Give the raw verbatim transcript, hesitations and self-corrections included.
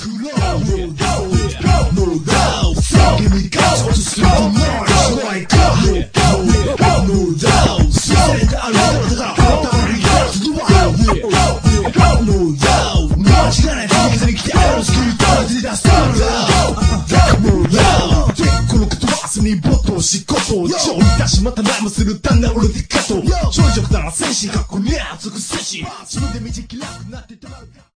roll, roll, roll, roll, roll. Give me gas, what you see the noise, like roll, roll, roll, roll. Send out the roll, roll, roll, roll, roll. 間違いない時々に来てアロスキーと出だすローローでこのことは明日に没頭しことを超に出しまたライムする単な俺でカット少女なら精神かっこにゃつく精神自分で道きらくなってたまるか